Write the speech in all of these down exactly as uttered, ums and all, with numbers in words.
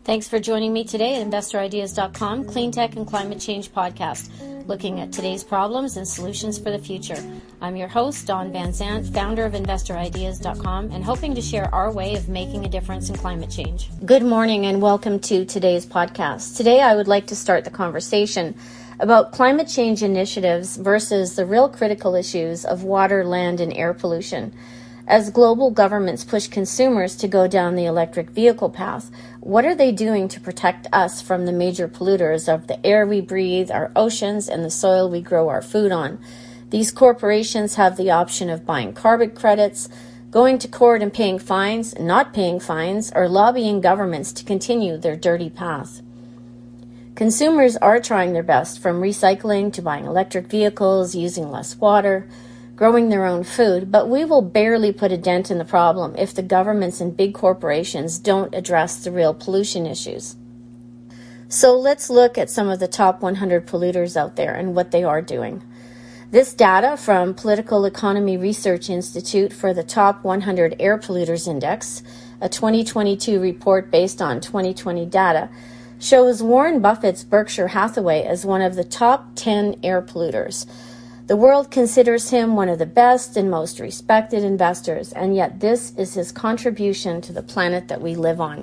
Thanks for joining me today at investor ideas dot com, Clean Tech and Climate Change podcast, looking at today's problems and solutions for the future. I'm your host, Dawn Van Zandt, founder of investor ideas dot com, and hoping to share our way of making a difference in climate change. Good morning and welcome to today's podcast. Today I would like to start the conversation about climate change initiatives versus the real critical issues of water, land, and air pollution. As global governments push consumers to go down the electric vehicle path, what are they doing to protect us from the major polluters of the air we breathe, our oceans, and the soil we grow our food on? These corporations have the option of buying carbon credits, going to court and paying fines, not paying fines, or lobbying governments to continue their dirty path. Consumers are trying their best, from recycling to buying electric vehicles, using less water, growing their own food, but we will barely put a dent in the problem if the governments and big corporations don't address the real pollution issues. So let's look at some of the top one hundred polluters out there and what they are doing. This data from Political Economy Research Institute for the Top one hundred Air Polluters Index, a twenty twenty-two report based on twenty twenty data, shows Warren Buffett's Berkshire Hathaway as one of the top ten air polluters. The world considers him one of the best and most respected investors, and yet this is his contribution to the planet that we live on.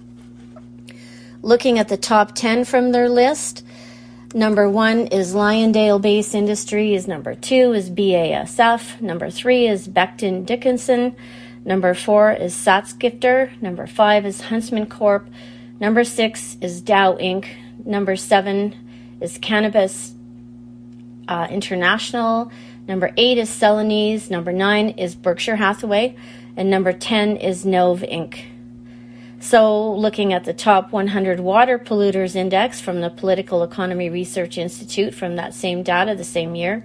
Looking at the top ten from their list, number one is Lyondale-based Industries, number two is B A S F, number three is Becton Dickinson, number four is Salzgitter, number five is Huntsman Corp, number six is Dow Incorporated, number seven is Cannabis Uh, International, number eight is Celanese, number nine is Berkshire Hathaway, and number ten is Nove Incorporated. So looking at the top one hundred water polluters index from the Political Economy Research Institute from that same data the same year,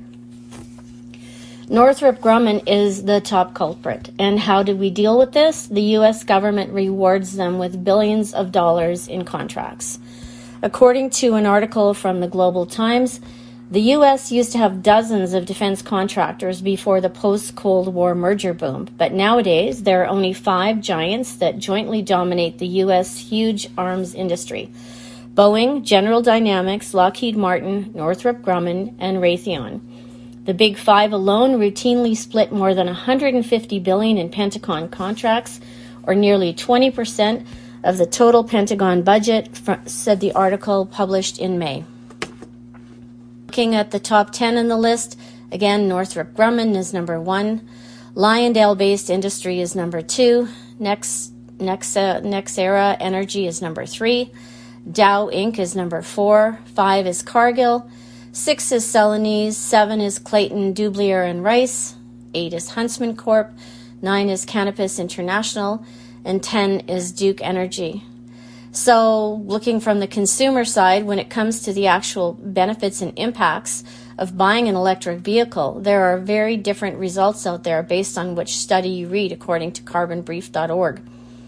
Northrop Grumman is the top culprit. And how do we deal with this? The U S government rewards them with billions of dollars in contracts. According to an article from the Global Times, the U S used to have dozens of defense contractors before the post-Cold War merger boom, but nowadays there are only five giants that jointly dominate the U S huge arms industry: Boeing, General Dynamics, Lockheed Martin, Northrop Grumman, and Raytheon. The Big Five alone routinely split more than one hundred fifty billion dollars in Pentagon contracts, or nearly twenty percent of the total Pentagon budget, said the article published in May. Looking at the top ten in the list, again, Northrop Grumman is number one, Lyondale-based Industry is number two, Nex, Nexa, Nexera Energy is number three, Dow Incorporated is number four, five is Cargill, six is Celanese, seven is Clayton, Dubilier and Rice, eight is Huntsman Corp, nine is Cannabis International, and ten is Duke Energy. So looking from the consumer side, when it comes to the actual benefits and impacts of buying an electric vehicle, there are very different results out there based on which study you read, according to carbon brief dot org.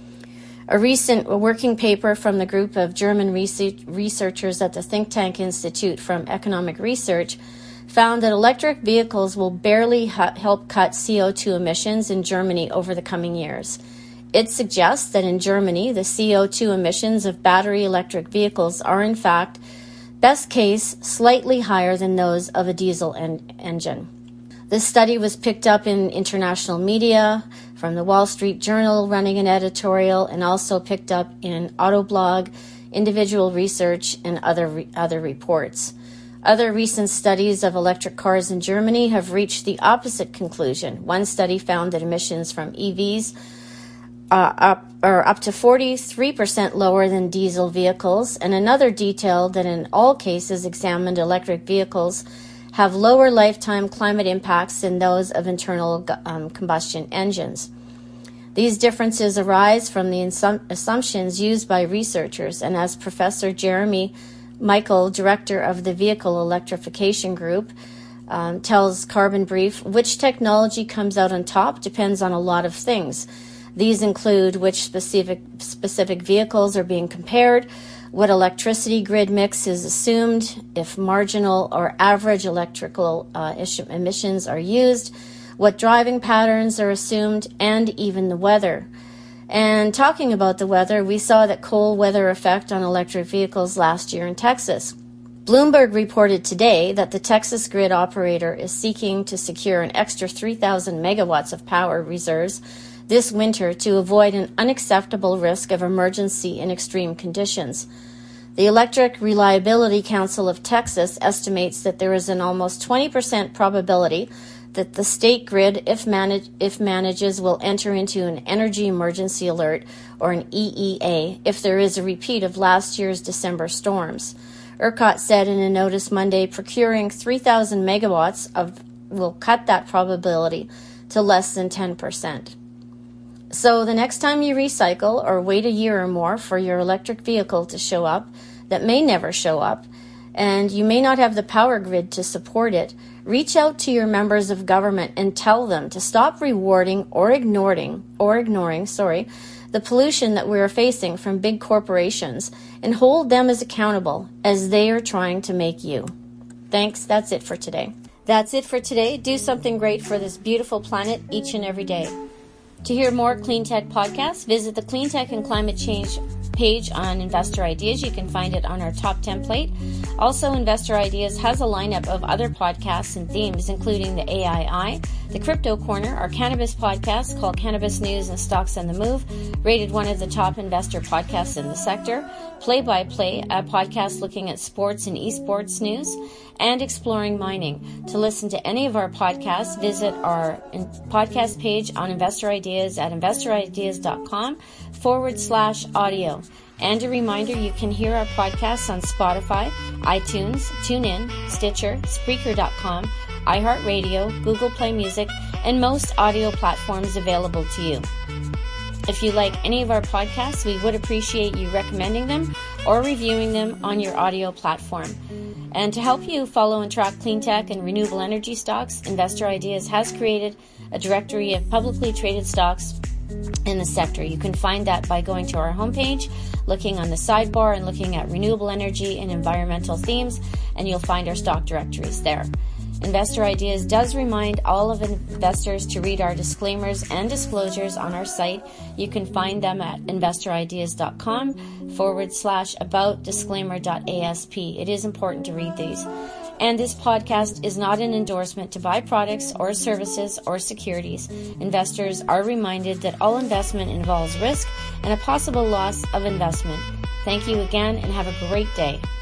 A recent working paper from the group of German researchers at the think tank Institute from Economic Research found that electric vehicles will barely help cut C O two emissions in Germany over the coming years. It suggests that in Germany, the C O two emissions of battery electric vehicles are, in fact, best case, slightly higher than those of a diesel en- engine. This study was picked up in international media, from the Wall Street Journal running an editorial, and also picked up in Autoblog, Individual Research, and other re- other reports. Other recent studies of electric cars in Germany have reached the opposite conclusion. One study found that emissions from E Vs Uh, up, or up to forty-three percent lower than diesel vehicles, and another detailed that in all cases examined electric vehicles have lower lifetime climate impacts than those of internal um, combustion engines. These differences arise from the insum- assumptions used by researchers, and as Professor Jeremy Michael, director of the Vehicle Electrification Group, um, tells Carbon Brief, which technology comes out on top depends on a lot of things. These include which specific specific vehicles are being compared, what electricity grid mix is assumed, if marginal or average electrical uh, emissions are used, what driving patterns are assumed, and even the weather. And talking about the weather, we saw that cold weather effect on electric vehicles last year in Texas. Bloomberg reported today that the Texas grid operator is seeking to secure an extra three thousand megawatts of power reserves this winter to avoid an unacceptable risk of emergency in extreme conditions. The Electric Reliability Council of Texas estimates that there is an almost twenty percent probability that the state grid, if, manage, if manages, will enter into an energy emergency alert, or an E E A, if there is a repeat of last year's December storms. ERCOT said in a notice Monday procuring three thousand megawatts of will cut that probability to less than ten percent. So the next time you recycle or wait a year or more for your electric vehicle to show up, that may never show up, and you may not have the power grid to support it, reach out to your members of government and tell them to stop rewarding or ignoring or ignoring, sorry, the pollution that we are facing from big corporations, and hold them as accountable as they are trying to make you. Thanks. That's it for today. That's it for today. Do something great for this beautiful planet each and every day. To hear more Clean Tech podcasts, visit the Clean Tech and Climate Change page on Investor Ideas. You can find it on our top template. Also, Investor Ideas has a lineup of other podcasts and themes, including the A I I, the Crypto Corner, our cannabis podcast called Cannabis News and Stocks on the Move, rated one of the top investor podcasts in the sector, Play by Play, a podcast looking at sports and esports news, and Exploring Mining. To listen to any of our podcasts, visit our podcast page on Investor Ideas at investorideas.com forward slash audio. And a reminder, you can hear our podcasts on Spotify, iTunes, TuneIn, Stitcher, Spreaker dot com, iHeartRadio, Google Play Music, and most audio platforms available to you. If you like any of our podcasts, we would appreciate you recommending them or reviewing them on your audio platform. And to help you follow and track clean tech and renewable energy stocks, Investor Ideas has created a directory of publicly traded stocks in the sector. You can find that by going to our homepage, looking on the sidebar and looking at renewable energy and environmental themes, and you'll find our stock directories there. Investor Ideas does remind all of investors to read our disclaimers and disclosures on our site. You can find them at investorideas.com forward slash about disclaimer.asp. It is important to read these. And this podcast is not an endorsement to buy products or services or securities. Investors are reminded that all investment involves risk and a possible loss of investment. Thank you again and have a great day.